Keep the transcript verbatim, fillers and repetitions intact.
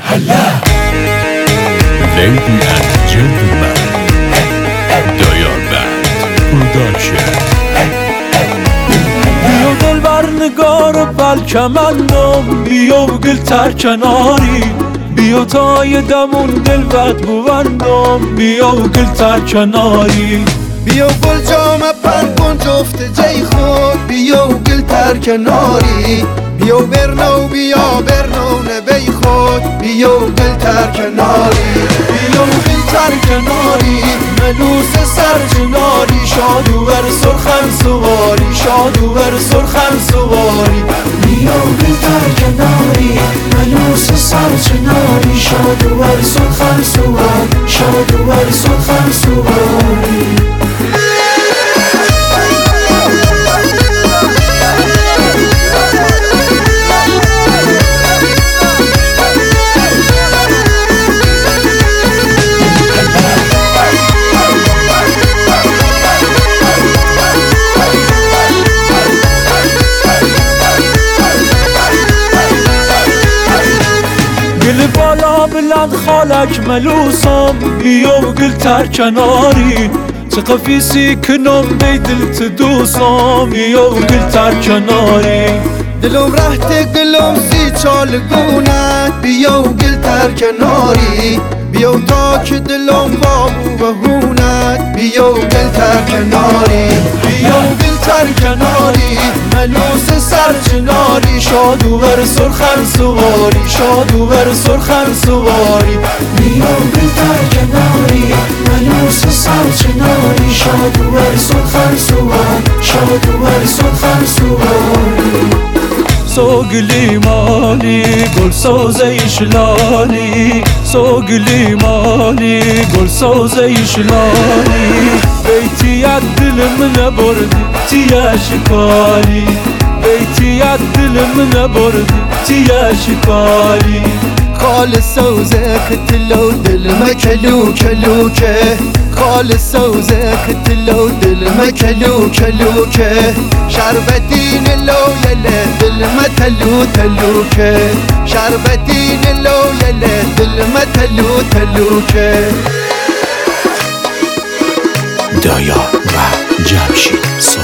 Lady and gentlemen, Daya Band Production. بیا دلبر نگار بلکمندم، بیا و گل تر کناری، بیا تا یه دمون دلبت بوندم، بیا و گل تر کناری. بیا گل جامه پر کن جفت جای خود، بیا و گل تر کناری، بیا برنو بیا برنو نبی خود، بیا و گل تر کناری، بیا و گل تر کناری، ملوس سر جناری، شاد و بر سرخن سواری، شاد و بر سرخن سواری. بیا و گل تر کناری، ملوس سر جناری، شاد و بر سرخن سواری، شاد و بر سرخن سواری. گل بالا بلند خالک ملوسم، بیا و گل تر کناری، چه قفیسی کنم بی دلت دوسم، بیا و گل تر کناری. دلم رهت گلم سی چالگونت، بیا و گل تر کناری، بیا تا که دلم بابو و هونت، بیا و گل تر کناری، بیا و گل تر کناری، ملوس سر جناری، شاد و بر سرخن سواری، شاد و بر سرخن سواری. بیا و گل تر کناری، ملوس سر جناری، شاد و بر سرخن سواری، شاد و بر سرخن سواری. سوگلی مالی گل سوزش لالی، سوگلی مالی گل سوزش لالی، بیتی از دلم نبردی تیه شکاری، بیتی از دلم نبردی تیه شکاری. خالص سوزك تلو دل ما كلو كلوكه، خالص سوزك تلو دل ما كلو كلوكه، شربتين لو يلا دل ما تلو تلوكه، شربتين لو يلا دل ما تلو تلوكه. دایا و جمشید